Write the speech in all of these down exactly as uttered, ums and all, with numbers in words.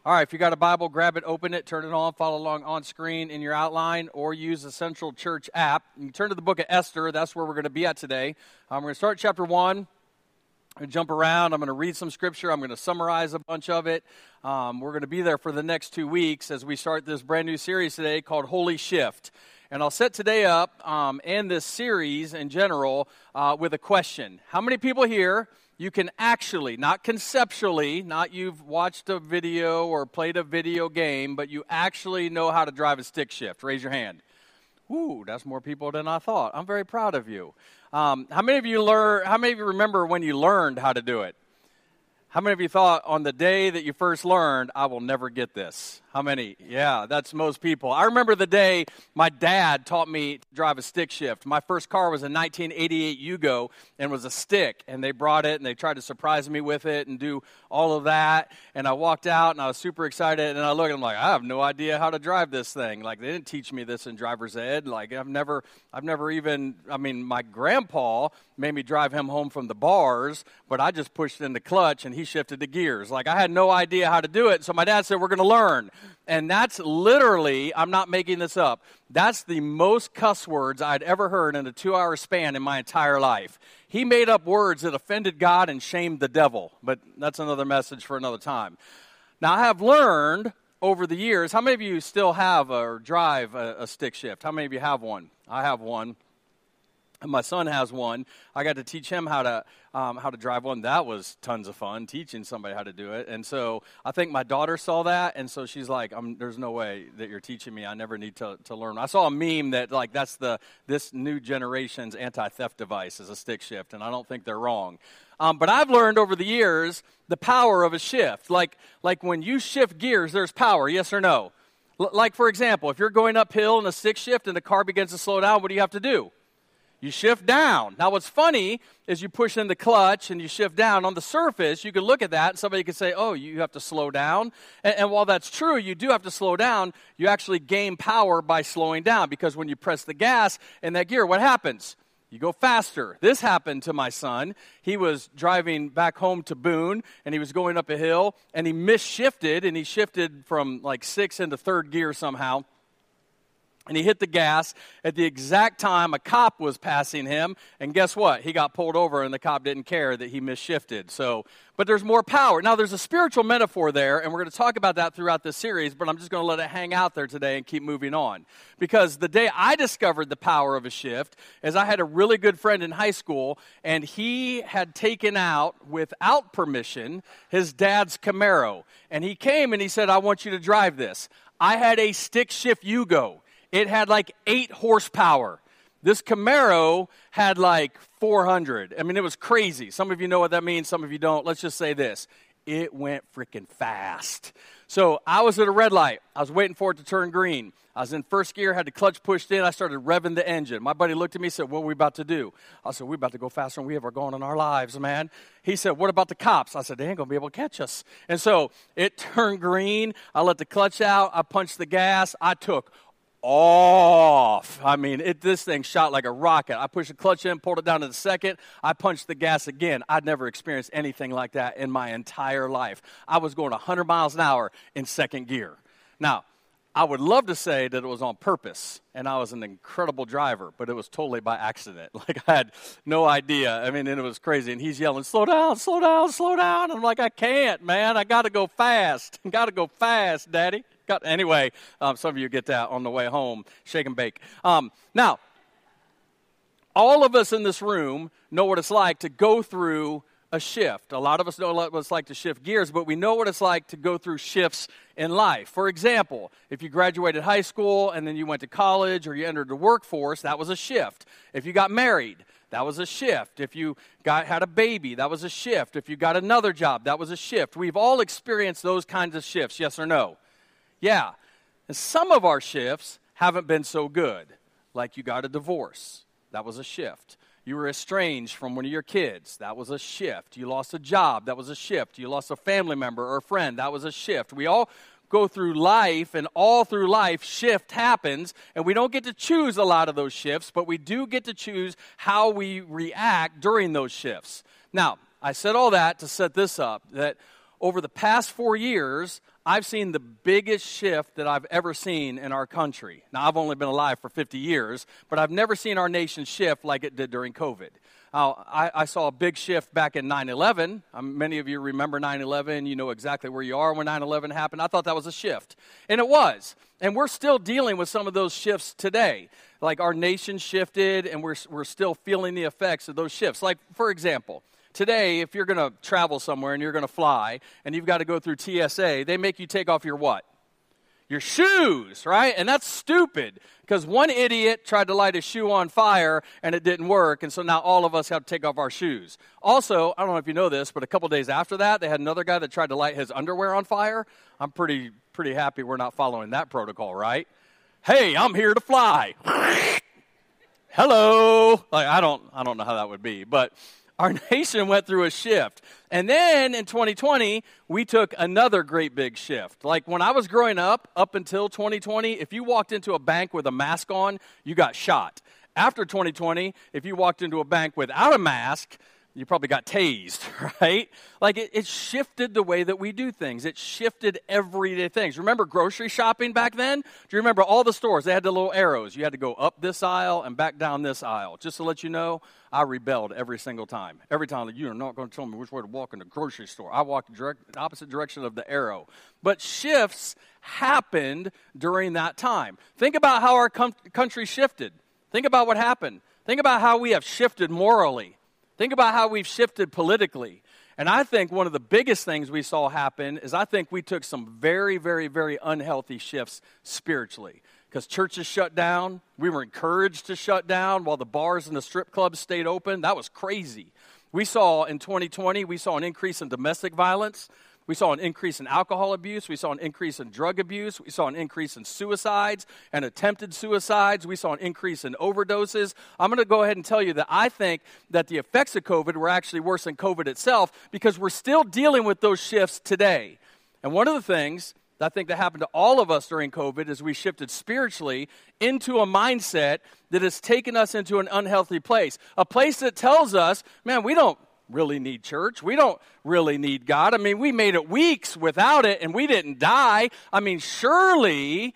All right, if you got a Bible, grab it, open it, turn it on, follow along on screen in your outline, or use the Central Church app. You can turn to the book of Esther. That's where we're going to be at today. Um, we're going to start chapter one. I'm going to jump around. I'm going to read some scripture. I'm going to summarize a bunch of it. Um, we're going to be there for the next two weeks as we start this brand new series today called Holy Shift. And I'll set today up um, and this series in general uh, with a question. How many people here you can actually, not conceptually, not you've watched a video or played a video game, but you actually know how to drive a stick shift? Raise your hand. Ooh, that's more people than I thought. I'm very proud of you. Um, how many of you learn? How many of you remember when you learned how to do it? How many of you thought on the day that you first learned, I will never get this? How many? Yeah, that's most people. I remember the day my dad taught me to drive a stick shift. My first car was a nineteen eighty-eight Yugo and was a stick. And they brought it and they tried to surprise me with it and do all of that. And I walked out and I was super excited. And I looked and I'm like, I have no idea how to drive this thing. Like, they didn't teach me this in driver's ed. Like, I've never, I've never even, I mean, my grandpa made me drive him home from the bars, but I just pushed in the clutch and he shifted the gears. Like, I had no idea how to do it. So my dad said, we're going to learn. And that's literally, I'm not making this up, that's the most cuss words I'd ever heard in a two-hour span in my entire life. He made up words that offended God and shamed the devil, but that's another message for another time. Now, I have learned over the years, how many of you still have or drive a, a stick shift? How many of you have one? I have one. My son has one. I got to teach him how to um, how to drive one. That was tons of fun, teaching somebody how to do it. And so I think my daughter saw that, and so she's like, um, "There's no way that you're teaching me. I never need to, to learn." I saw a meme that like that's the this new generation's anti-theft device is a stick shift, and I don't think they're wrong. Um, but I've learned over the years the power of a shift. Like like when you shift gears, there's power. Yes or no? L- like for example, if you're going uphill in a stick shift and the car begins to slow down, what do you have to do? You shift down. Now, what's funny is you push in the clutch and you shift down. On the surface, you could look at that and somebody could say, oh, you have to slow down. And, and while that's true, you do have to slow down, you actually gain power by slowing down because when you press the gas in that gear, what happens? You go faster. This happened to my son. He was driving back home to Boone, and he was going up a hill, and he misshifted, and he shifted from like sixth into third gear somehow. And he hit the gas at the exact time a cop was passing him. And guess what? He got pulled over, and the cop didn't care that he misshifted. So, but there's more power. Now, there's a spiritual metaphor there, and we're going to talk about that throughout this series, but I'm just going to let it hang out there today and keep moving on. Because the day I discovered the power of a shift is I had a really good friend in high school, and he had taken out, without permission, his dad's Camaro. And he came and he said, I want you to drive this. I had a stick shift Yugo. It had like eight horsepower. This Camaro had like four hundred. I mean, it was crazy. Some of you know what that means. Some of you don't. Let's just say this. It went freaking fast. So I was at a red light. I was waiting for it to turn green. I was in first gear, had the clutch pushed in. I started revving the engine. My buddy looked at me and said, what are we about to do? I said, we're about to go faster than we ever gone in our lives, man. He said, what about the cops? I said, they ain't going to be able to catch us. And so it turned green. I let the clutch out. I punched the gas. I took off. I mean, it, this thing shot like a rocket. I pushed the clutch in, pulled it down to the second. I punched the gas again. I'd never experienced anything like that in my entire life. I was going one hundred miles an hour in second gear. Now, I would love to say that it was on purpose and I was an incredible driver, but it was totally by accident. Like, I had no idea. I mean, and it was crazy. And he's yelling, slow down, slow down, slow down. I'm like, I can't, man. I got to go fast. Got to go fast, Daddy. Got, anyway, um, some of you get that on the way home, shake and bake. Um, now, all of us in this room know what it's like to go through a shift. A lot of us know what it's like to shift gears, but we know what it's like to go through shifts in life. For example, if you graduated high school and then you went to college or you entered the workforce, that was a shift. If you got married, that was a shift. If you got had a baby, that was a shift. If you got another job, that was a shift. We've all experienced those kinds of shifts, yes or no? Yeah, and some of our shifts haven't been so good, like you got a divorce. That was a shift. You were estranged from one of your kids. That was a shift. You lost a job. That was a shift. You lost a family member or a friend. That was a shift. We all go through life, and all through life, shift happens, and we don't get to choose a lot of those shifts, but we do get to choose how we react during those shifts. Now, I said all that to set this up, that over the past four years, I've seen the biggest shift that I've ever seen in our country. Now, I've only been alive for fifty years, but I've never seen our nation shift like it did during COVID. Uh, I, I saw a big shift back in nine eleven. Um, many of you remember nine eleven. You know exactly where you are when nine eleven happened. I thought that was a shift, and it was. And we're still dealing with some of those shifts today. Like our nation shifted, and we're we're still feeling the effects of those shifts. Like, for example, today, if you're going to travel somewhere and you're going to fly and you've got to go through T S A, they make you take off your what? Your shoes, right? And that's stupid because one idiot tried to light a shoe on fire and it didn't work, and so now all of us have to take off our shoes. Also, I don't know if you know this, but a couple days after that, they had another guy that tried to light his underwear on fire. I'm pretty pretty happy we're not following that protocol, right? Hey, I'm here to fly. Hello. Like, I don't I don't know how that would be, but our nation went through a shift. And then in twenty twenty, we took another great big shift. Like when I was growing up, up until twenty twenty, if you walked into a bank with a mask on, you got shot. After twenty twenty, if you walked into a bank without a mask, you probably got tased, right? Like it, it shifted the way that we do things. It shifted everyday things. Remember grocery shopping back then? Do you remember all the stores? They had the little arrows. You had to go up this aisle and back down this aisle. Just to let you know, I rebelled every single time. Every time, like, you're not going to tell me which way to walk in the grocery store. I walked the direct, opposite direction of the arrow. But shifts happened during that time. Think about how our com- country shifted. Think about what happened. Think about how we have shifted morally. Think about how we've shifted politically. And I think one of the biggest things we saw happen is I think we took some very, very, very unhealthy shifts spiritually. Because churches shut down. We were encouraged to shut down while the bars and the strip clubs stayed open. That was crazy. We saw in twenty twenty, we saw an increase in domestic violence. We saw an increase in alcohol abuse. We saw an increase in drug abuse. We saw an increase in suicides and attempted suicides. We saw an increase in overdoses. I'm going to go ahead and tell you that I think that the effects of COVID were actually worse than COVID itself because we're still dealing with those shifts today. And one of the things that I think that happened to all of us during COVID is we shifted spiritually into a mindset that has taken us into an unhealthy place, a place that tells us, man, we don't really need church. We don't really need God. I mean, we made it weeks without it and we didn't die. I mean, surely,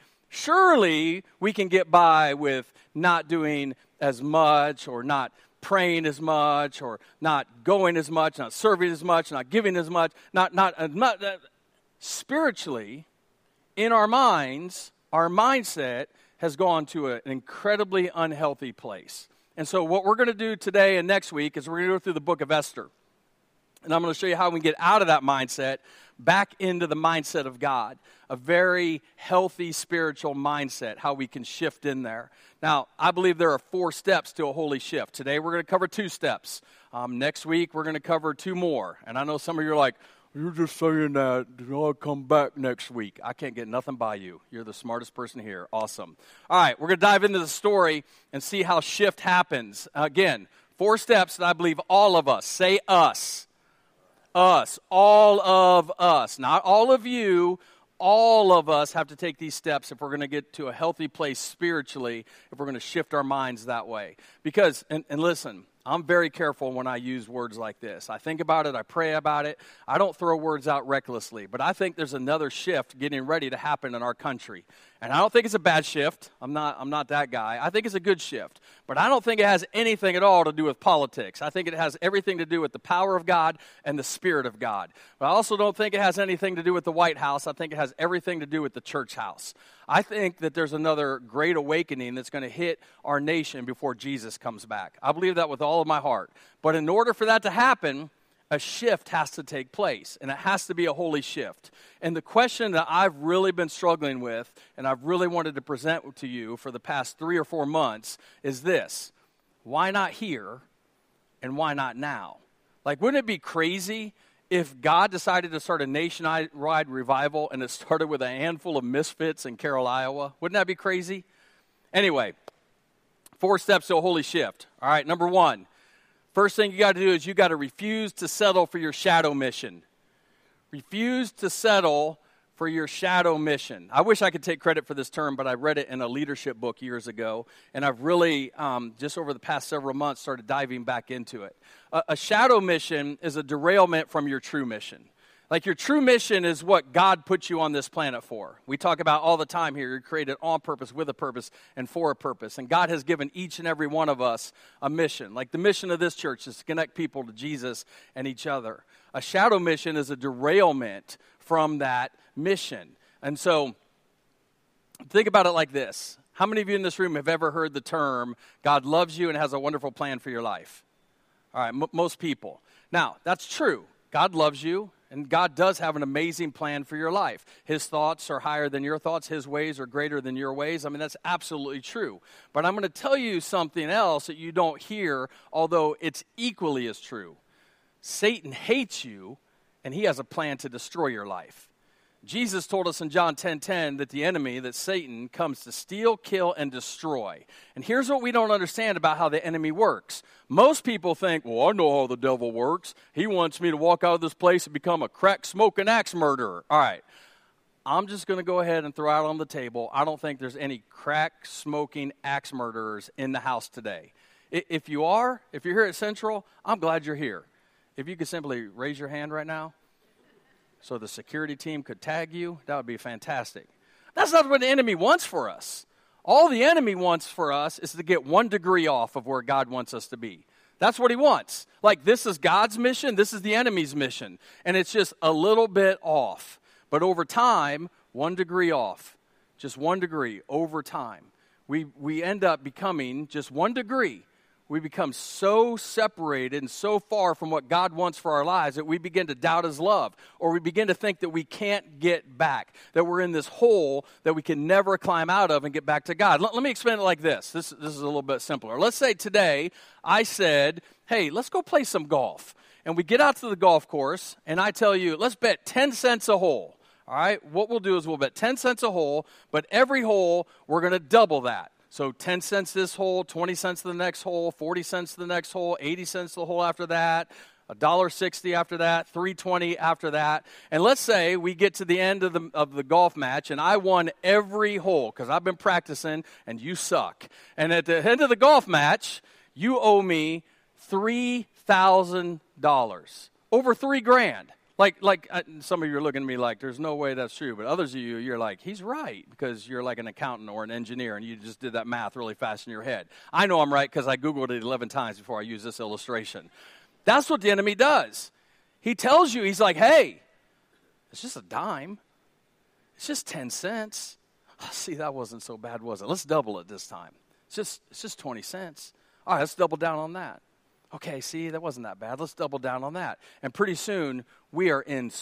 surely we can get by with not doing as much or not praying as much or not going as much, not serving as much, not giving as much, not, not as much. Spiritually, in our minds, our mindset has gone to an incredibly unhealthy place. And so what we're going to do today and next week is we're going to go through the book of Esther. And I'm going to show you how we can get out of that mindset back into the mindset of God, a very healthy spiritual mindset, how we can shift in there. Now, I believe there are four steps to a holy shift. Today we're going to cover two steps. Um, next week we're going to cover two more. And I know some of you are like, you're just saying that I'll come back next week. I can't get nothing by you. You're the smartest person here. Awesome. All right, we're going to dive into the story and see how shift happens. Again, four steps that I believe all of us, say us, us, all of us, not all of you, all of us have to take these steps if we're going to get to a healthy place spiritually, if we're going to shift our minds that way. Because, and, and listen, I'm very careful when I use words like this. I think about it. I pray about it. I don't throw words out recklessly. But I think there's another shift getting ready to happen in our country. And I don't think it's a bad shift. I'm not, I'm not that guy. I think it's a good shift. But I don't think it has anything at all to do with politics. I think it has everything to do with the power of God and the Spirit of God. But I also don't think it has anything to do with the White House. I think it has everything to do with the church house. I think that there's another great awakening that's going to hit our nation before Jesus comes back. I believe that with all of my heart. But in order for that to happen, a shift has to take place, and it has to be a holy shift. And the question that I've really been struggling with, and I've really wanted to present to you for the past three or four months, is this. Why not here, and why not now? Like, wouldn't it be crazy if God decided to start a nationwide revival and it started with a handful of misfits in Carroll, Iowa? Wouldn't that be crazy? Anyway, four steps to a holy shift. All right, number one. First thing you got to do is you got to refuse to settle for your shadow mission. Refuse to settle for your shadow mission. I wish I could take credit for this term, but I read it in a leadership book years ago, and I've really, um, just over the past several months, started diving back into it. A, a shadow mission is a derailment from your true mission. Like your true mission is what God put you on this planet for. We talk about all the time here, you're created on purpose, with a purpose, and for a purpose. And God has given each and every one of us a mission. Like the mission of this church is to connect people to Jesus and each other. A shadow mission is a derailment from that mission. And so think about it like this. How many of you in this room have ever heard the term, God loves you and has a wonderful plan for your life? All right, m- most people. Now, that's true. God loves you. And God does have an amazing plan for your life. His thoughts are higher than your thoughts. His ways are greater than your ways. I mean, that's absolutely true. But I'm going to tell you something else that you don't hear, although it's equally as true. Satan hates you, and he has a plan to destroy your life. Jesus told us in John ten ten that the enemy, that Satan, comes to steal, kill, and destroy. And here's what we don't understand about how the enemy works. Most people think, well, I know how the devil works. He wants me to walk out of this place and become a crack-smoking axe murderer. All right. I'm just going to go ahead and throw out on the table, I don't think there's any crack-smoking axe murderers in the house today. If you are, if you're here at Central, I'm glad you're here. If you could simply raise your hand right now, so the security team could tag you, that would be fantastic. That's not what the enemy wants for us. All the enemy wants for us is to get one degree off of where God wants us to be. That's what he wants. Like, this is God's mission, this is the enemy's mission. And it's just a little bit off. But over time, one degree off. Just one degree over time. We, we end up becoming just one degree. We become so separated and so far from what God wants for our lives that we begin to doubt his love, or we begin to think that we can't get back, that we're in this hole that we can never climb out of and get back to God. Let, let me explain it like this. This, this is a little bit simpler. Let's say today I said, hey, let's go play some golf. And we get out to the golf course, and I tell you, let's bet ten cents a hole. All right, what we'll do is we'll bet ten cents a hole, but every hole we're going to double that. So ten cents this hole, twenty cents to the next hole, forty cents to the next hole, eighty cents to the hole after that, one dollar sixty after that, three twenty after that. And let's say we get to the end of the of the golf match and I won every hole because I've been practicing and you suck. And at the end of the golf match, you owe me three thousand dollars, over three grand. Like, like uh, some of you are looking at me like, there's no way that's true. But others of you, you're like, he's right, because you're like an accountant or an engineer, and you just did that math really fast in your head. I know I'm right because I Googled it eleven times before I used this illustration. That's what the enemy does. He tells you, he's like, hey, it's just a dime. It's just ten cents. Oh, see, that wasn't so bad, was it? Let's double it this time. It's just, it's just twenty cents. All right, let's double down on that. Okay, see, that wasn't that bad. Let's double down on that. And pretty soon, we are in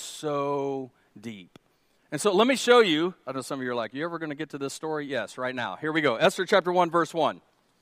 so deep. And so let me show you. I know some of you are like, you ever going to get to this story? Yes, right now. Here we go. Esther chapter one, verse one.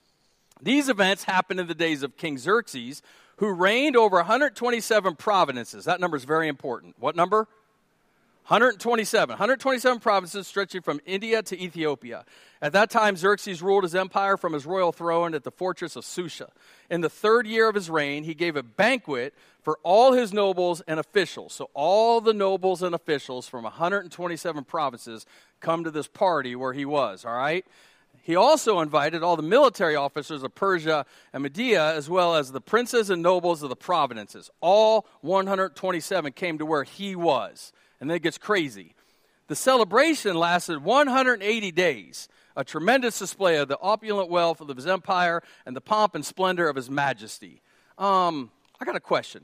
These events happened in the days of King Xerxes, who reigned over one hundred twenty-seven provinces. That number is very important. What number? one hundred twenty-seven. one hundred twenty-seven provinces stretching from India to Ethiopia. At that time, Xerxes ruled his empire from his royal throne at the fortress of Susha. In the third year of his reign, he gave a banquet for all his nobles and officials. So all the nobles and officials from one hundred twenty-seven provinces come to this party where he was, all right? He also invited all the military officers of Persia and Media, as well as the princes and nobles of the provinces. All one hundred twenty-seven came to where he was. And then it gets crazy. The celebration lasted one hundred eighty days, a tremendous display of the opulent wealth of his empire and the pomp and splendor of his majesty. Um, I got a question.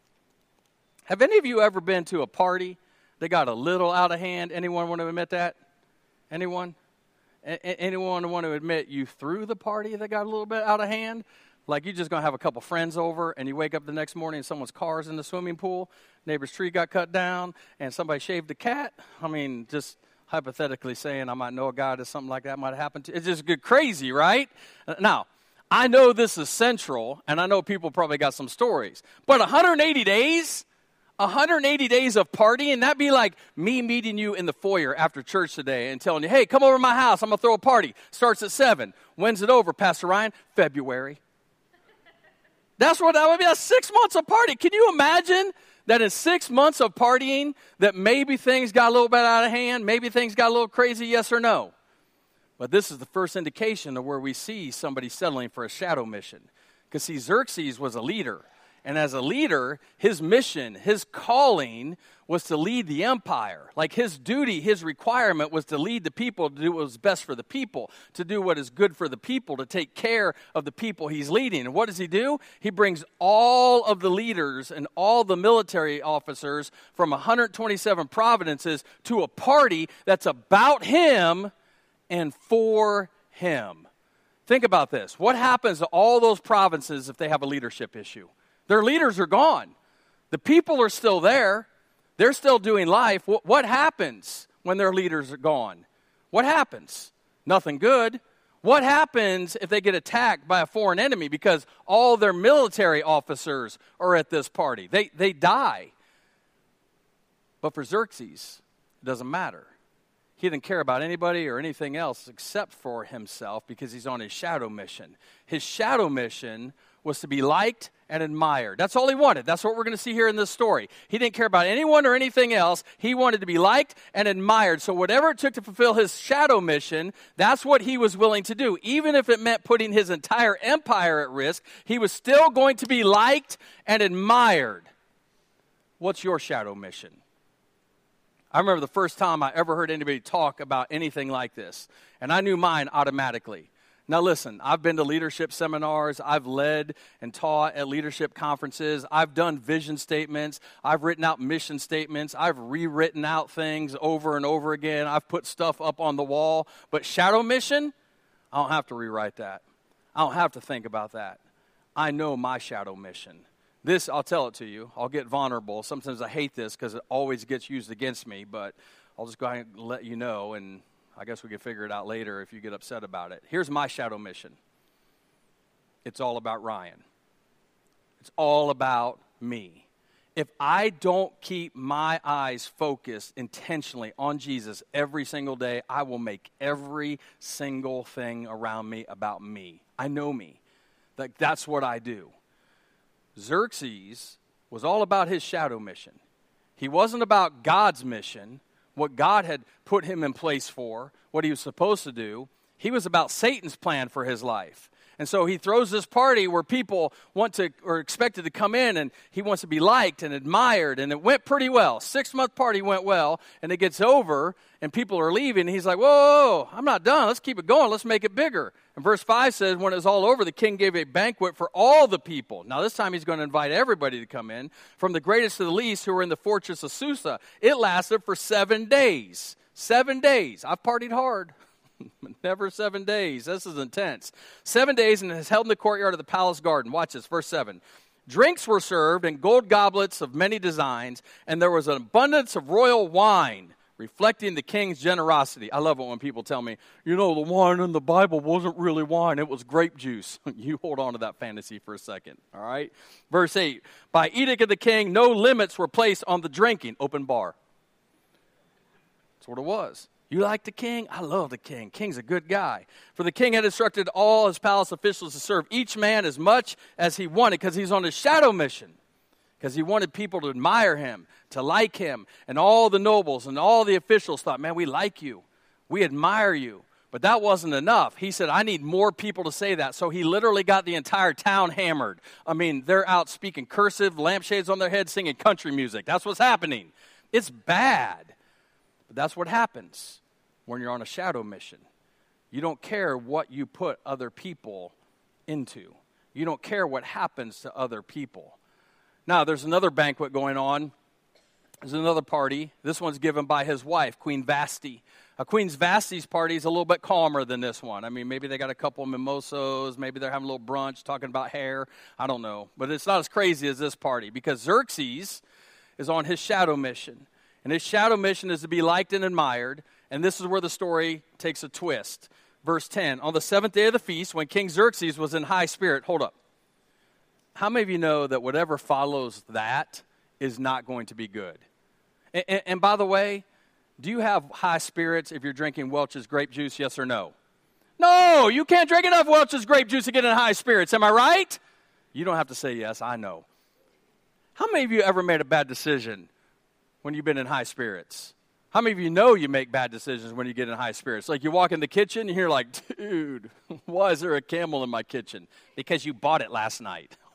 Have any of you ever been to a party that got a little out of hand? Anyone want to admit that? Anyone? A- anyone want to admit you threw the party that got a little bit out of hand? Like you're just going to have a couple friends over and you wake up the next morning and someone's car's in the swimming pool, neighbor's tree got cut down, and somebody shaved the cat. I mean, just hypothetically saying I might know a guy that something like that might have happened to. It's just good crazy, right? Now, I know this is Central, and I know people probably got some stories. But one hundred eighty days? one hundred eighty days of partying? That'd be like me meeting you in the foyer after church today and telling you, hey, come over to my house. I'm going to throw a party. Starts at seven. When's it over, Pastor Ryan? February. That's what that would be. That's six months of party. Can you imagine that in six months of partying that maybe things got a little bit out of hand, maybe things got a little crazy, yes or no? But this is the first indication of where we see somebody settling for a shadow mission. Because see, Xerxes was a leader. And as a leader, his mission, his calling was to lead the empire. Like his duty, his requirement was to lead the people, to do what was best for the people, to do what is good for the people, to take care of the people he's leading. And what does he do? He brings all of the leaders and all the military officers from one hundred twenty-seven provinces to a party that's about him and for him. Think about this. What happens to all those provinces if they have a leadership issue? Their leaders are gone. The people are still there. They're still doing life. What, what happens when their leaders are gone? What happens? Nothing good. What happens if they get attacked by a foreign enemy because all their military officers are at this party? They, they die. But for Xerxes, it doesn't matter. He didn't care about anybody or anything else except for himself because he's on his shadow mission. His shadow mission was to be liked and admired. That's all he wanted. That's what we're going to see here in this story. He didn't care about anyone or anything else. He wanted to be liked and admired. So whatever it took to fulfill his shadow mission, that's what he was willing to do. Even if it meant putting his entire empire at risk, he was still going to be liked and admired. What's your shadow mission? I remember the first time I ever heard anybody talk about anything like this, and I knew mine automatically. Now listen, I've been to leadership seminars, I've led and taught at leadership conferences, I've done vision statements, I've written out mission statements, I've rewritten out things over and over again, I've put stuff up on the wall, but shadow mission, I don't have to rewrite that. I don't have to think about that. I know my shadow mission. This, I'll tell it to you. I'll get vulnerable. Sometimes I hate this because it always gets used against me, but I'll just go ahead and let you know, and I guess we can figure it out later if you get upset about it. Here's my shadow mission. It's all about Ryan. It's all about me. If I don't keep my eyes focused intentionally on Jesus every single day, I will make every single thing around me about me. I know me. Like, that's what I do. Xerxes was all about his shadow mission. He wasn't about God's mission, what God had put him in place for, what he was supposed to do. He was about Satan's plan for his life. And so he throws this party where people want to or expected to come in, and he wants to be liked and admired, and it went pretty well. Six-month party went well, and it gets over, and people are leaving, and he's like, whoa, I'm not done. Let's keep it going. Let's make it bigger. And verse five says, when it was all over, the king gave a banquet for all the people. Now this time he's going to invite everybody to come in, from the greatest to the least, who were in the fortress of Susa. It lasted for seven days. Seven days. I've partied hard. Never seven days. This is intense. Seven days, and it is held in the courtyard of the palace garden. Watch this, verse seven. Drinks were served in gold goblets of many designs, and there was an abundance of royal wine, reflecting the king's generosity. I love it when people tell me, you know, the wine in the Bible wasn't really wine. It was grape juice. You hold on to that fantasy for a second, all right? Verse eight. By edict of the king, no limits were placed on the drinking. Open bar. That's what it was. You like the king? I love the king. King's a good guy. For the king had instructed all his palace officials to serve each man as much as he wanted, because he's on his shadow mission, because he wanted people to admire him, to like him. And all the nobles and all the officials thought, man, we like you. We admire you. But that wasn't enough. He said, I need more people to say that. So he literally got the entire town hammered. I mean, they're out speaking cursive, lampshades on their head, singing country music. That's what's happening. It's bad. But that's what happens when you're on a shadow mission. You don't care what you put other people into. You don't care what happens to other people. Now, there's another banquet going on. There's another party. This one's given by his wife, Queen Vashti. Uh, Queen Vashti's party is a little bit calmer than this one. I mean, maybe they got a couple of mimosas. Maybe they're having a little brunch, talking about hair. I don't know. But it's not as crazy as this party, because Xerxes is on his shadow mission. And his shadow mission is to be liked and admired. And this is where the story takes a twist. Verse ten, on the seventh day of the feast, when King Xerxes was in high spirit, hold up. How many of you know that whatever follows that is not going to be good? And, and, and by the way, do you have high spirits if you're drinking Welch's grape juice, yes or no? No, you can't drink enough Welch's grape juice to get in high spirits. Am I right? You don't have to say yes, I know. How many of you ever made a bad decision when you've been in high spirits? How many of you know you make bad decisions when you get in high spirits? Like you walk in the kitchen and you're like, dude, why is there a camel in my kitchen? Because you bought it last night.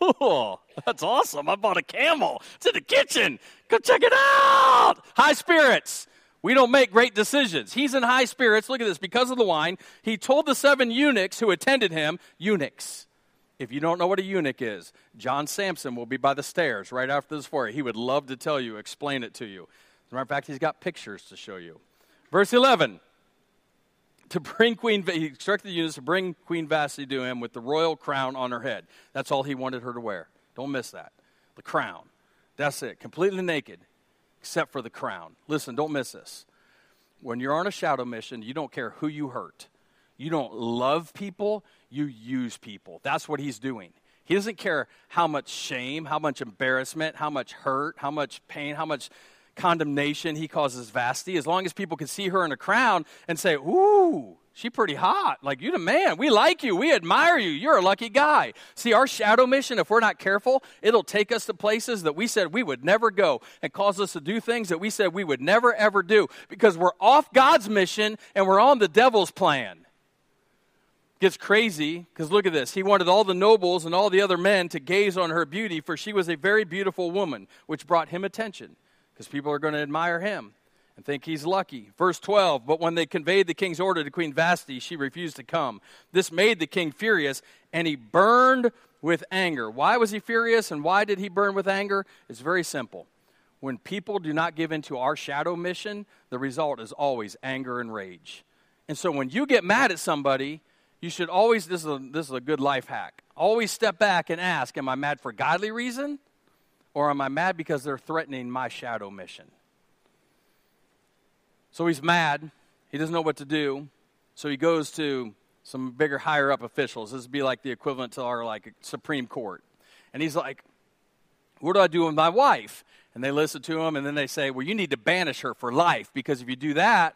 Oh, that's awesome. I bought a camel. It's in the kitchen. Go check it out. High spirits. We don't make great decisions. He's in high spirits. Look at this. Because of the wine, he told the seven eunuchs who attended him, eunuchs. If you don't know what a eunuch is, John Sampson will be by the stairs right after this for you. He would love to tell you, explain it to you. As a matter of fact, he's got pictures to show you. Verse eleven. To bring Queen, he instructed the eunuchs to bring Queen Vashti to him with the royal crown on her head. That's all he wanted her to wear. Don't miss that. The crown. That's it. Completely naked, except for the crown. Listen, don't miss this. When you're on a shadow mission, you don't care who you hurt. You don't love people. You use people. That's what he's doing. He doesn't care how much shame, how much embarrassment, how much hurt, how much pain, how much condemnation he causes Vashti, as long as people can see her in a crown and say, ooh, she's pretty hot. Like, you're the man. We like you. We admire you. You're a lucky guy. See, our shadow mission, if we're not careful, it'll take us to places that we said we would never go and cause us to do things that we said we would never, ever do because we're off God's mission and we're on the devil's plan. Gets crazy because look at this. He wanted all the nobles and all the other men to gaze on her beauty, for she was a very beautiful woman, which brought him attention. Because people are going to admire him and think he's lucky. Verse twelve, but when they conveyed the king's order to Queen Vashti, she refused to come. This made the king furious, and he burned with anger. Why was he furious, and why did he burn with anger? It's very simple. When people do not give into our shadow mission, the result is always anger and rage. And so when you get mad at somebody, you should always, this is a, this is a good life hack, always step back and ask, am I mad for godly reason? Or am I mad because they're threatening my shadow mission? So he's mad. He doesn't know what to do. So he goes to some bigger, higher-up officials. This would be like the equivalent to our like Supreme Court. And he's like, what do I do with my wife? And they listen to him, and then they say, well, you need to banish her for life, because if you do that,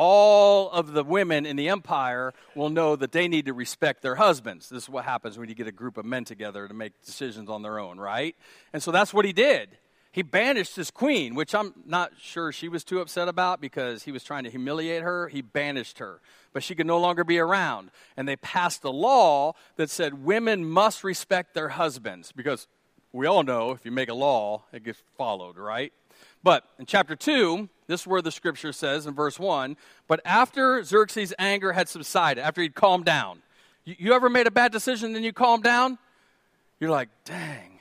all of the women in the empire will know that they need to respect their husbands. This is what happens when you get a group of men together to make decisions on their own, right? And so that's what he did. He banished his queen, which I'm not sure she was too upset about because he was trying to humiliate her. He banished her, but she could no longer be around. And they passed a law that said women must respect their husbands, because we all know if you make a law, it gets followed, right? But in chapter two, this is where the scripture says in verse one, but after Xerxes' anger had subsided, after he'd calmed down, you, you ever made a bad decision and then you calm down? You're like, dang,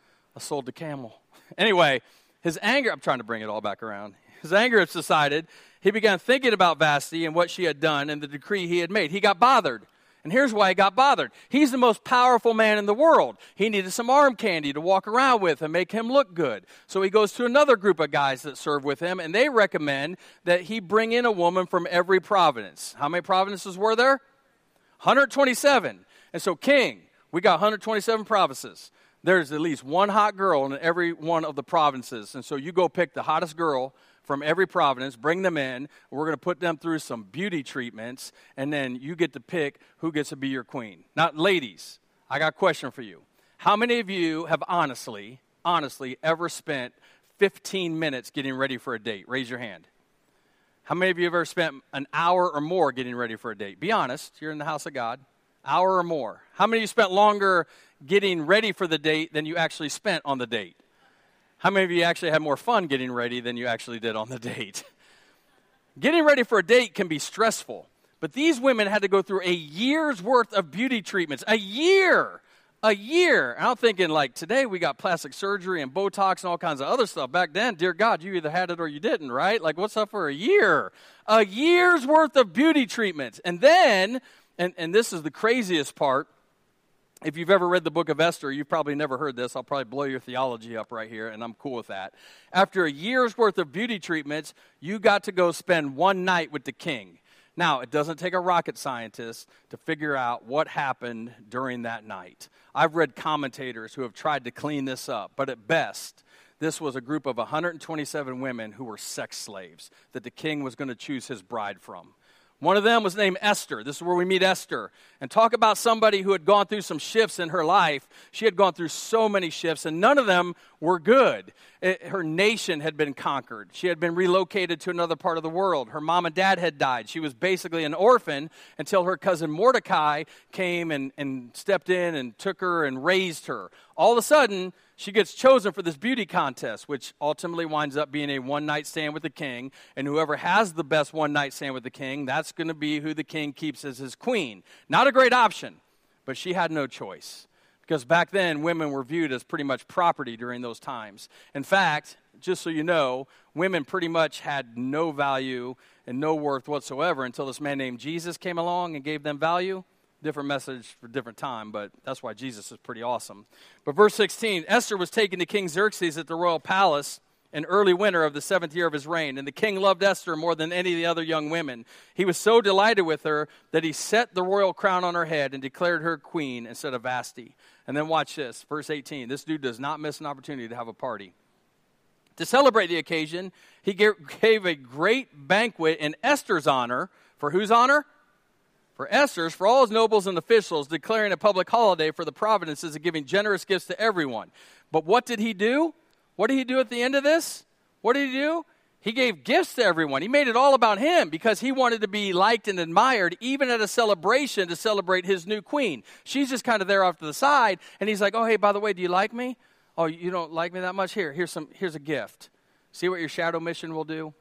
I sold the camel. Anyway, his anger, I'm trying to bring it all back around. His anger had subsided. He began thinking about Vashti and what she had done and the decree he had made. He got bothered. And here's why he got bothered. He's the most powerful man in the world. He needed some arm candy to walk around with and make him look good. So he goes to another group of guys that serve with him, and they recommend that he bring in a woman from every province. How many provinces were there? one hundred twenty-seven. And so, king, we got one hundred twenty-seven provinces. There's at least one hot girl in every one of the provinces. And so you go pick the hottest girl from every province, bring them in. We're going to put them through some beauty treatments, and then you get to pick who gets to be your queen. Now, ladies, I got a question for you. How many of you have honestly, honestly ever spent fifteen minutes getting ready for a date? Raise your hand. How many of you have ever spent an hour or more getting ready for a date? Be honest. You're in the house of God. Hour or more. How many of you spent longer getting ready for the date than you actually spent on the date? How many of you actually had more fun getting ready than you actually did on the date? Getting ready for a date can be stressful, but these women had to go through a year's worth of beauty treatments. A year! A year! And I'm thinking, like, today we got plastic surgery and Botox and all kinds of other stuff. Back then, dear God, you either had it or you didn't, right? Like, what's up for a year? A year's worth of beauty treatments. And then, and, and this is the craziest part, if you've ever read the book of Esther, you've probably never heard this. I'll probably blow your theology up right here, and I'm cool with that. After a year's worth of beauty treatments, you got to go spend one night with the king. Now, it doesn't take a rocket scientist to figure out what happened during that night. I've read commentators who have tried to clean this up, but at best, this was a group of one hundred twenty-seven women who were sex slaves that the king was going to choose his bride from. One of them was named Esther. This is where we meet Esther. And talk about somebody who had gone through some shifts in her life. She had gone through so many shifts, and none of them were good. It, her nation had been conquered. She had been relocated to another part of the world. Her mom and dad had died. She was basically an orphan until her cousin Mordecai came and, and stepped in and took her and raised her. All of a sudden, she gets chosen for this beauty contest, which ultimately winds up being a one-night stand with the king. And whoever has the best one-night stand with the king, that's going to be who the king keeps as his queen. Not a great option, but she had no choice. Because back then, women were viewed as pretty much property during those times. In fact, just so you know, women pretty much had no value and no worth whatsoever until this man named Jesus came along and gave them value. Different message for different time, but that's why Jesus is pretty awesome. But verse sixteen, Esther was taken to King Xerxes at the royal palace in early winter of the seventh year of his reign. And the king loved Esther more than any of the other young women. He was so delighted with her that he set the royal crown on her head and declared her queen instead of Vashti. And then watch this, verse eighteen. This dude does not miss an opportunity to have a party. To celebrate the occasion, he gave a great banquet in Esther's honor. For whose honor? For Esther's, for all his nobles and officials, declaring a public holiday for the provinces and giving generous gifts to everyone. But what did he do? What did he do at the end of this? What did he do? He gave gifts to everyone. He made it all about him because he wanted to be liked and admired, even at a celebration to celebrate his new queen. She's just kind of there off to the side, and he's like, oh, hey, by the way, do you like me? Oh, you don't like me that much? Here, here's some. Here's a gift. See what your shadow mission will do?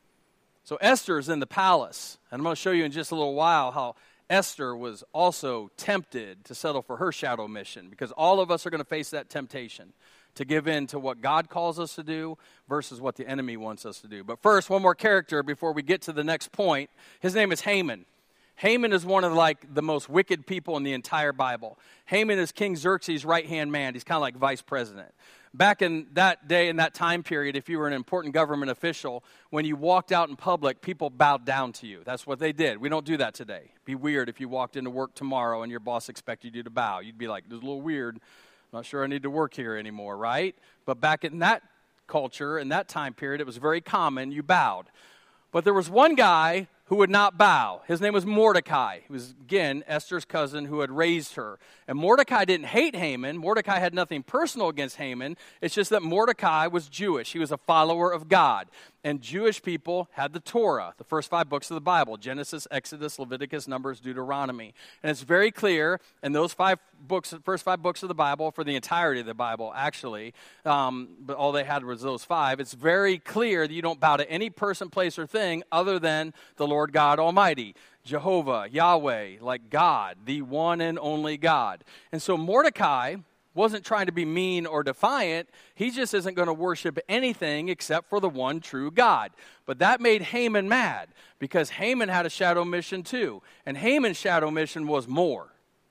So Esther is in the palace, and I'm going to show you in just a little while how Esther was also tempted to settle for her shadow mission, because all of us are going to face that temptation to give in to what God calls us to do versus what the enemy wants us to do. But first, one more character before we get to the next point. His name is Haman. Haman is one of like the most wicked people in the entire Bible. Haman is King Xerxes' right-hand man. He's kind of like vice president. Back in that day, in that time period, if you were an important government official, when you walked out in public, people bowed down to you. That's what they did. We don't do that today. It'd be weird if you walked into work tomorrow and your boss expected you to bow. You'd be like, this is a little weird. I'm not sure I need to work here anymore, right? But back in that culture, in that time period, it was very common. You bowed. But there was one guy who would not bow. His name was Mordecai. He was, again, Esther's cousin who had raised her. And Mordecai didn't hate Haman. Mordecai had nothing personal against Haman. It's just that Mordecai was Jewish. He was a follower of God. And Jewish people had the Torah, the first five books of the Bible, Genesis, Exodus, Leviticus, Numbers, Deuteronomy. And it's very clear in those five books, the first five books of the Bible, for the entirety of the Bible, actually, um, but all they had was those five. It's very clear that you don't bow to any person, place, or thing other than the Lord God Almighty, Jehovah, Yahweh, like God, the one and only God. And so Mordecai wasn't trying to be mean or defiant. He just isn't going to worship anything except for the one true God. But that made Haman mad because Haman had a shadow mission too. And Haman's shadow mission was more.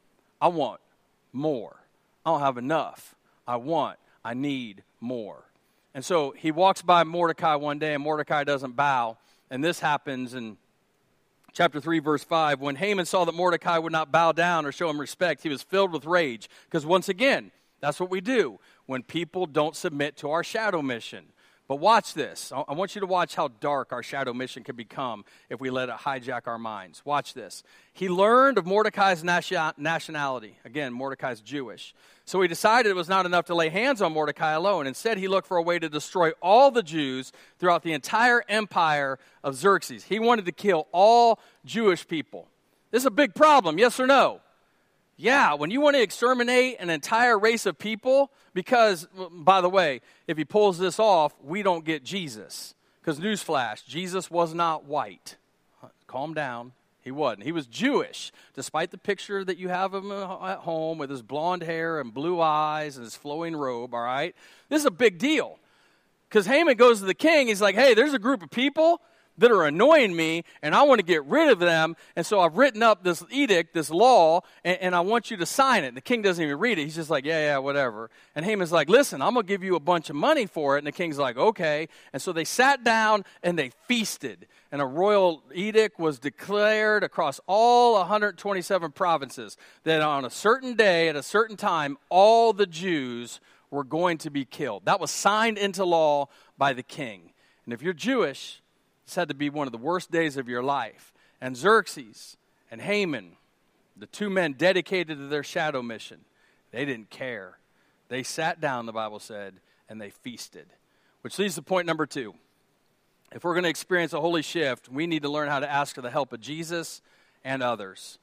I want more. I don't have enough. I want, I need more. And so he walks by Mordecai one day and Mordecai doesn't bow. And this happens in chapter three, verse five. When Haman saw that Mordecai would not bow down or show him respect, he was filled with rage. Because once again, that's what we do when people don't submit to our shadow mission. But watch this. I want you to watch how dark our shadow mission can become if we let it hijack our minds. Watch this. He learned of Mordecai's nationality. Again, Mordecai's Jewish. So he decided it was not enough to lay hands on Mordecai alone. Instead, he looked for a way to destroy all the Jews throughout the entire empire of Xerxes. He wanted to kill all Jewish people. This is a big problem, yes or no? Yeah, when you want to exterminate an entire race of people, because, by the way, if he pulls this off, we don't get Jesus. Because newsflash, Jesus was not white. Calm down. He wasn't. He was Jewish, despite the picture that you have of him at home with his blonde hair and blue eyes and his flowing robe, all right? This is a big deal. Because Haman goes to the king, he's like, hey, there's a group of people that are annoying me, and I want to get rid of them, and so I've written up this edict, this law, and, and I want you to sign it. And the king doesn't even read it. He's just like, yeah, yeah, whatever. And Haman's like, listen, I'm going to give you a bunch of money for it. And the king's like, okay. And so they sat down, and they feasted, and a royal edict was declared across all one hundred twenty-seven provinces that on a certain day, at a certain time, all the Jews were going to be killed. That was signed into law by the king. And if you're Jewish, this had to be one of the worst days of your life. and Xerxes and Haman, the two men dedicated to their shadow mission, they didn't care. They sat down, the Bible said, and they feasted. Which leads to point number two. If we're going to experience a holy shift, we need to learn how to ask for the help of Jesus and others.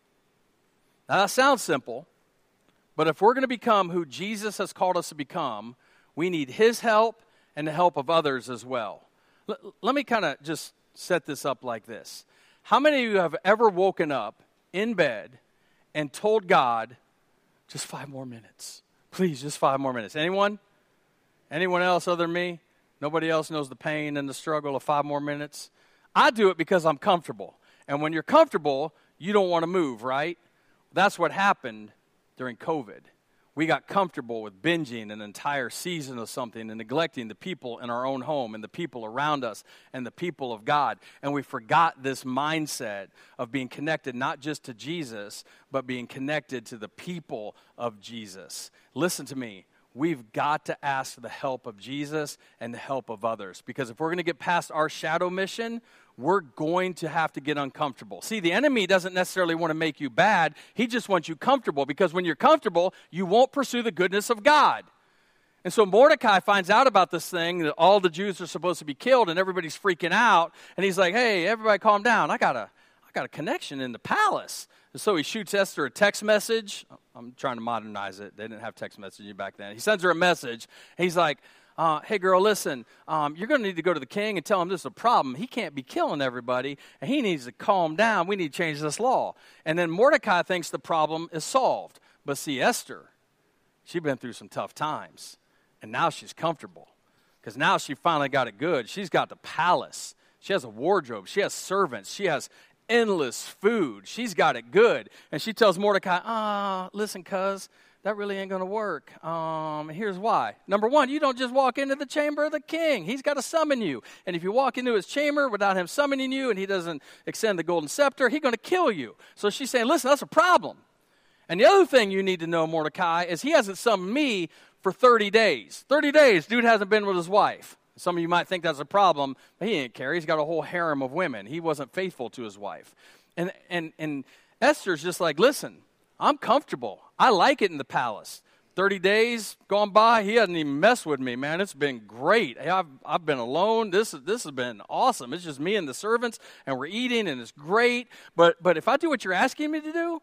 Now, that sounds simple, but if we're going to become who Jesus has called us to become, we need his help and the help of others as well. L- let me kind of just set this up like this. How many of you have ever woken up in bed and told God, just five more minutes? Please, just five more minutes. Anyone? Anyone else other than me? Nobody else knows the pain and the struggle of five more minutes? I do it because I'm comfortable. And when you're comfortable, you don't want to move, right? That's what happened during COVID. We got comfortable with binging an entire season of something and neglecting the people in our own home and the people around us and the people of God. And we forgot this mindset of being connected not just to Jesus, but being connected to the people of Jesus. Listen to me. We've got to ask for the help of Jesus and the help of others. Because if we're going to get past our shadow mission, we're going to have to get uncomfortable. See, the enemy doesn't necessarily want to make you bad. He just wants you comfortable, because when you're comfortable, you won't pursue the goodness of God. And so Mordecai finds out about this thing, that all the Jews are supposed to be killed, and everybody's freaking out. And he's like, hey, everybody calm down. I got a, I got a connection in the palace. And so he shoots Esther a text message. I'm trying to modernize it. They didn't have text messaging back then. He sends her a message. He's like, Uh, hey, girl, listen, um, you're going to need to go to the king and tell him this is a problem. He can't be killing everybody, and he needs to calm down. We need to change this law. And then Mordecai thinks the problem is solved. But see, Esther, she's been through some tough times, and now she's comfortable, because now she finally got it good. She's got the palace. She has a wardrobe. She has servants. She has endless food. She's got it good. And she tells Mordecai, ah, listen, cuz, that really ain't going to work. Um, here's why. Number one, you don't just walk into the chamber of the king. He's got to summon you. And if you walk into his chamber without him summoning you and he doesn't extend the golden scepter, he's going to kill you. So she's saying, listen, that's a problem. And the other thing you need to know, Mordecai, is he hasn't summoned me for thirty days. thirty days, dude hasn't been with his wife. Some of you might think that's a problem, but he didn't care. He's got a whole harem of women. He wasn't faithful to his wife. And, and, and Esther's just like, listen, I'm comfortable. I like it in the palace. thirty days gone by, he hasn't even messed with me, man. It's been great. I've, I've been alone. This, this has been awesome. It's just me and the servants, and we're eating, and it's great. But, but if I do what you're asking me to do,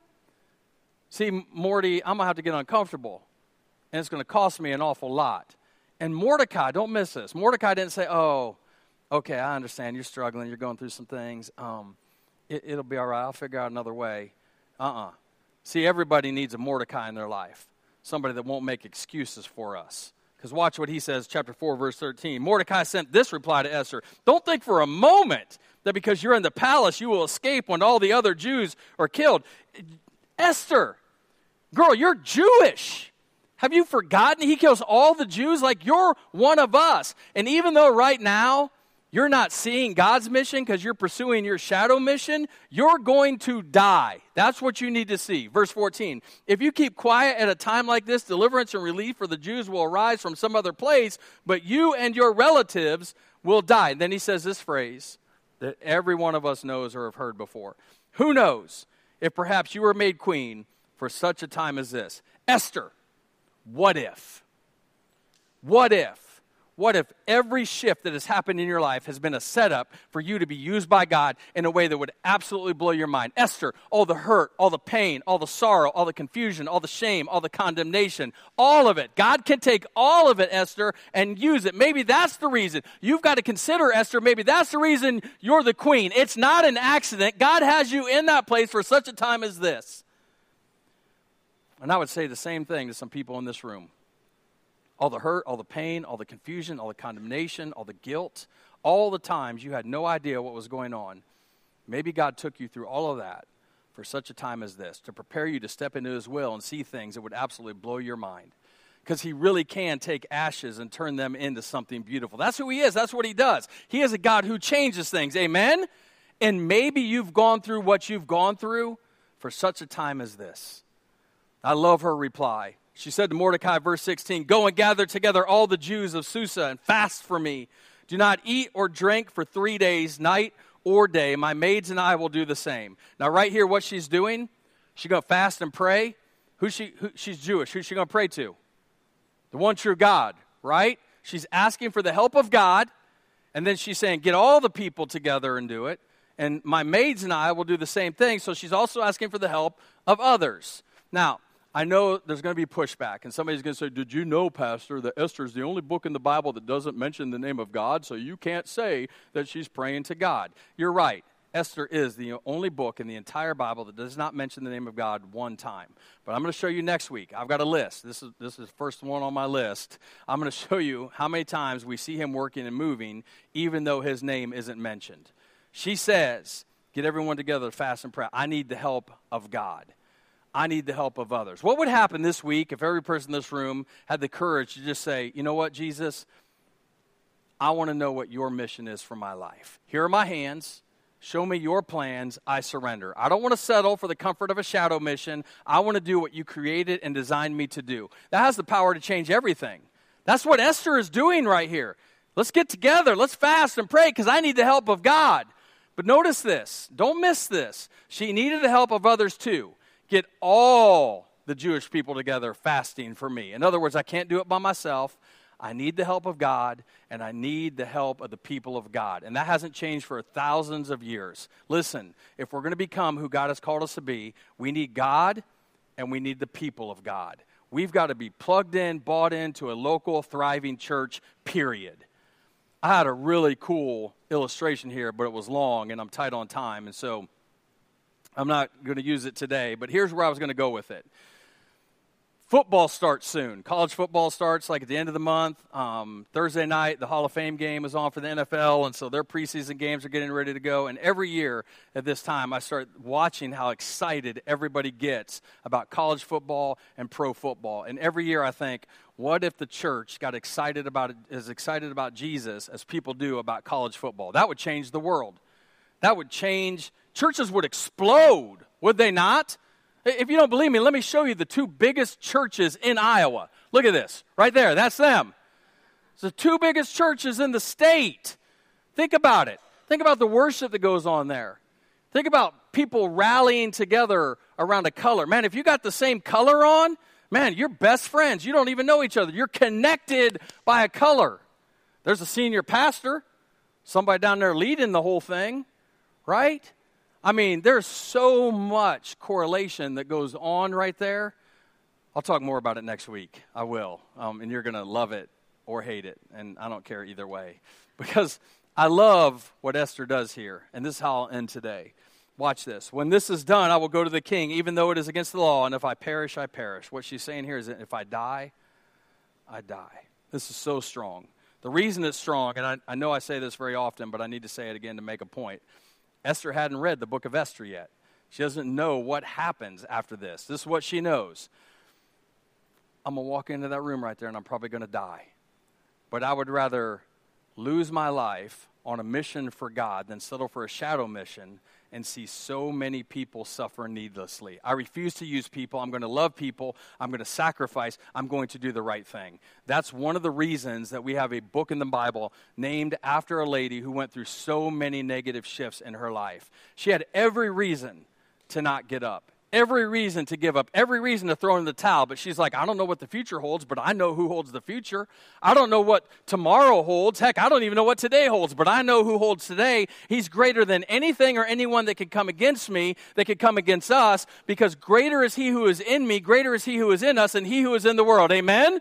see, Morty, I'm going to have to get uncomfortable, and it's going to cost me an awful lot. And Mordecai, don't miss this. Mordecai didn't say, oh, okay, I understand. You're struggling. You're going through some things. Um, it, it'll be all right. I'll figure out another way. Uh-uh. See, everybody needs a Mordecai in their life, somebody that won't make excuses for us. Because watch what he says, chapter four, verse thirteen. Mordecai sent this reply to Esther. Don't think for a moment that because you're in the palace, you will escape when all the other Jews are killed. Esther, girl, you're Jewish. Have you forgotten he kills all the Jews? Like, you're one of us. And even though right now you're not seeing God's mission because you're pursuing your shadow mission, you're going to die. That's what you need to see. Verse fourteen, if you keep quiet at a time like this, deliverance and relief for the Jews will arise from some other place, but you and your relatives will die. And then he says this phrase that every one of us knows or have heard before. Who knows if perhaps you were made queen for such a time as this? Esther, what if? What if? What if every shift that has happened in your life has been a setup for you to be used by God in a way that would absolutely blow your mind? Esther, all the hurt, all the pain, all the sorrow, all the confusion, all the shame, all the condemnation, all of it. God can take all of it, Esther, and use it. Maybe that's the reason. You've got to consider, Esther, maybe that's the reason you're the queen. It's not an accident. God has you in that place for such a time as this. And I would say the same thing to some people in this room. All the hurt, all the pain, all the confusion, all the condemnation, all the guilt, all the times you had no idea what was going on. Maybe God took you through all of that for such a time as this, to prepare you to step into his will and see things that would absolutely blow your mind. Because he really can take ashes and turn them into something beautiful. That's who he is. That's what he does. He is a God who changes things. Amen? And maybe you've gone through what you've gone through for such a time as this. I love her reply. She said to Mordecai, verse sixteen, go and gather together all the Jews of Susa and fast for me. Do not eat or drink for three days, night or day. My maids and I will do the same. Now, right here, what she's doing, she's going to fast and pray. Who's she? Who, she's Jewish. Who's she going to pray to? The one true God, right? She's asking for the help of God, and then she's saying, get all the people together and do it. And my maids and I will do the same thing. So she's also asking for the help of others. Now, I know there's going to be pushback, and somebody's going to say, did you know, Pastor, that Esther is the only book in the Bible that doesn't mention the name of God, so you can't say that she's praying to God. You're right. Esther is the only book in the entire Bible that does not mention the name of God one time. But I'm going to show you next week. I've got a list. This is this is the first one on my list. I'm going to show you how many times we see him working and moving, even though his name isn't mentioned. She says, get everyone together to fast and pray. I need the help of God. I need the help of others. What would happen this week if every person in this room had the courage to just say, you know what, Jesus, I want to know what your mission is for my life. Here are my hands. Show me your plans. I surrender. I don't want to settle for the comfort of a shadow mission. I want to do what you created and designed me to do. That has the power to change everything. That's what Esther is doing right here. Let's get together. Let's fast and pray because I need the help of God. But notice this. Don't miss this. She needed the help of others too. Get all the Jewish people together fasting for me. In other words, I can't do it by myself. I need the help of God, and I need the help of the people of God. And that hasn't changed for thousands of years. Listen, if we're going to become who God has called us to be, we need God, and we need the people of God. We've got to be plugged in, bought into a local, thriving church, period. I had a really cool illustration here, but it was long, and I'm tight on time, and so I'm not going to use it today, but here's where I was going to go with it. Football starts soon. College football starts like at the end of the month. Um, Thursday night, the Hall of Fame game is on for the N F L, and so their preseason games are getting ready to go. And every year at this time, I start watching how excited everybody gets about college football and pro football. And every year I think, what if the church got excited about it, as excited about Jesus as people do about college football? That would change the world. That would change. Churches would explode, would they not? If you don't believe me, let me show you the two biggest churches in Iowa. Look at this, right there. That's them. It's the two biggest churches in the state. Think about it. Think about the worship that goes on there. Think about people rallying together around a color. Man, if you got the same color on, man, you're best friends. You don't even know each other. You're connected by a color. There's a senior pastor, somebody down there leading the whole thing, right? I mean, there's so much correlation that goes on right there. I'll talk more about it next week. I will. Um, and you're going to love it or hate it. And I don't care either way. Because I love what Esther does here. And this is how I'll end today. Watch this. When this is done, I will go to the king, even though it is against the law. And if I perish, I perish. What she's saying here is that if I die, I die. This is so strong. The reason it's strong, and I, I know I say this very often, but I need to say it again to make a point. Esther hadn't read the book of Esther yet. She doesn't know what happens after this. This is what she knows. I'm going to walk into that room right there, and I'm probably going to die. But I would rather lose my life on a mission for God than settle for a shadow mission and see so many people suffer needlessly. I refuse to use people. I'm going to love people. I'm going to sacrifice. I'm going to do the right thing. That's one of the reasons that we have a book in the Bible named after a lady who went through so many negative shifts in her life. She had every reason to not get up. Every reason to give up, every reason to throw in the towel, but she's like, I don't know what the future holds, but I know who holds the future. I don't know what tomorrow holds. Heck, I don't even know what today holds, but I know who holds today. He's greater than anything or anyone that could come against me, that could come against us, because greater is he who is in me, greater is he who is in us, and he who is in the world. Amen?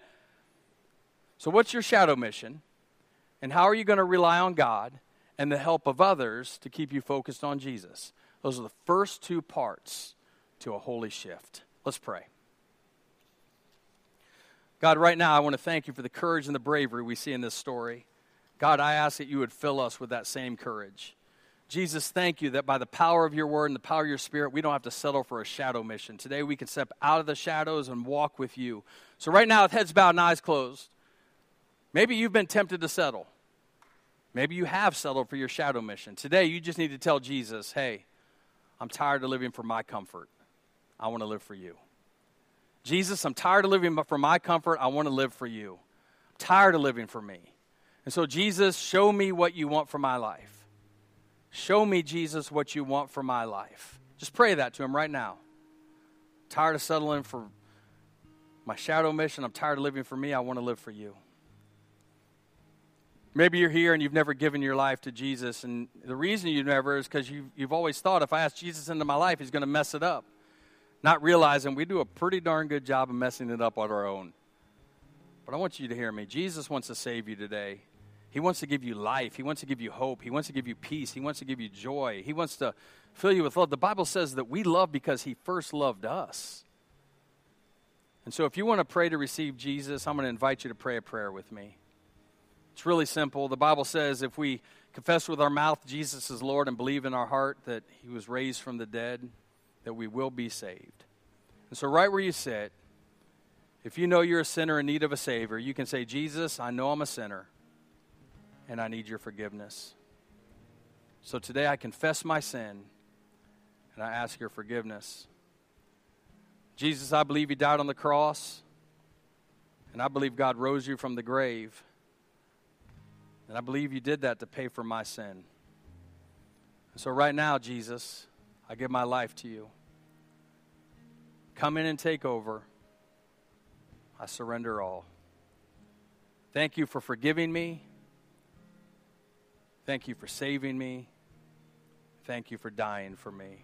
So what's your shadow mission? And how are you going to rely on God and the help of others to keep you focused on Jesus? Those are the first two parts to a holy shift. Let's pray. God, right now I want to thank you for the courage and the bravery we see in this story. God, I ask that you would fill us with that same courage. Jesus, thank you that by the power of your word and the power of your spirit, we don't have to settle for a shadow mission. Today we can step out of the shadows and walk with you. So right now with heads bowed and eyes closed, maybe you've been tempted to settle. Maybe you have settled for your shadow mission. Today you just need to tell Jesus, hey, I'm tired of living for my comfort. I want to live for you. Jesus, I'm tired of living for my comfort. I want to live for you. I'm tired of living for me. And so, Jesus, show me what you want for my life. Show me, Jesus, what you want for my life. Just pray that to him right now. Tired of settling for my shadow mission. I'm tired of living for me. I want to live for you. Maybe you're here and you've never given your life to Jesus, and the reason you never is because you've, you've always thought if I ask Jesus into my life, he's going to mess it up. Not realizing we do a pretty darn good job of messing it up on our own. But I want you to hear me. Jesus wants to save you today. He wants to give you life. He wants to give you hope. He wants to give you peace. He wants to give you joy. He wants to fill you with love. The Bible says that we love because he first loved us. And so if you want to pray to receive Jesus, I'm going to invite you to pray a prayer with me. It's really simple. The Bible says if we confess with our mouth Jesus is Lord and believe in our heart that he was raised from the dead, that we will be saved. And so right where you sit, if you know you're a sinner in need of a Savior, you can say, Jesus, I know I'm a sinner, and I need your forgiveness. So today I confess my sin, and I ask your forgiveness. Jesus, I believe you died on the cross, and I believe God rose you from the grave. And I believe you did that to pay for my sin. So right now, Jesus, I give my life to you. Come in and take over. I surrender all. Thank you for forgiving me. Thank you for saving me. Thank you for dying for me.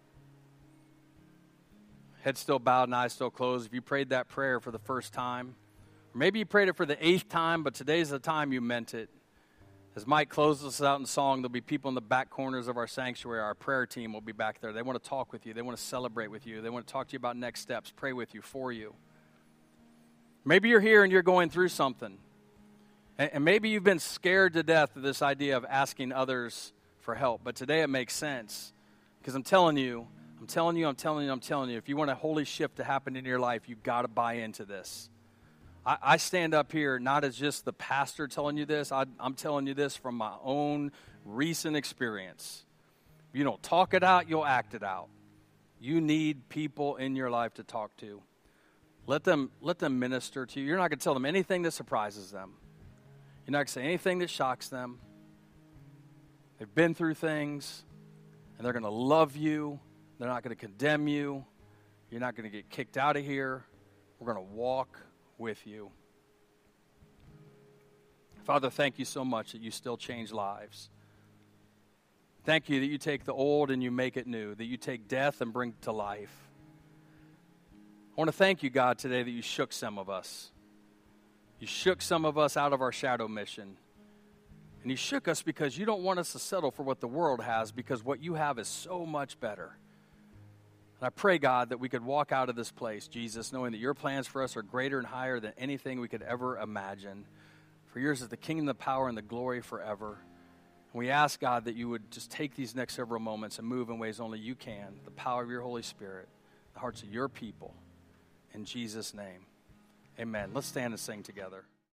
Head still bowed and eyes still closed. If you prayed that prayer for the first time, or maybe you prayed it for the eighth time, but today's the time you meant it. As Mike closes us out in song, there'll be people in the back corners of our sanctuary. Our prayer team will be back there. They want to talk with you. They want to celebrate with you. They want to talk to you about next steps, pray with you, for you. Maybe you're here and you're going through something. And maybe you've been scared to death of this idea of asking others for help. But today it makes sense. Because I'm telling you, I'm telling you, I'm telling you, I'm telling you, if you want a holy shift to happen in your life, you've got to buy into this. I, I stand up here not as just the pastor telling you this. I, I'm telling you this from my own recent experience. If you don't talk it out, you'll act it out. You need people in your life to talk to. Let them, let them minister to you. You're not going to tell them anything that surprises them. You're not going to say anything that shocks them. They've been through things, and they're going to love you. They're not going to condemn you. You're not going to get kicked out of here. We're going to walk with you. Father, thank you so much that you still change lives. Thank you that you take the old and you make it new, that you take death and bring it to life. I want to thank you, God, today that you shook some of us. You shook some of us out of our shadow mission. And you shook us because you don't want us to settle for what the world has, because what you have is so much better. And I pray, God, that we could walk out of this place, Jesus, knowing that your plans for us are greater and higher than anything we could ever imagine. For yours is the kingdom, the power, and the glory forever. And we ask, God, that you would just take these next several moments and move in ways only you can, the power of your Holy Spirit, the hearts of your people. In Jesus' name, amen. Let's stand and sing together.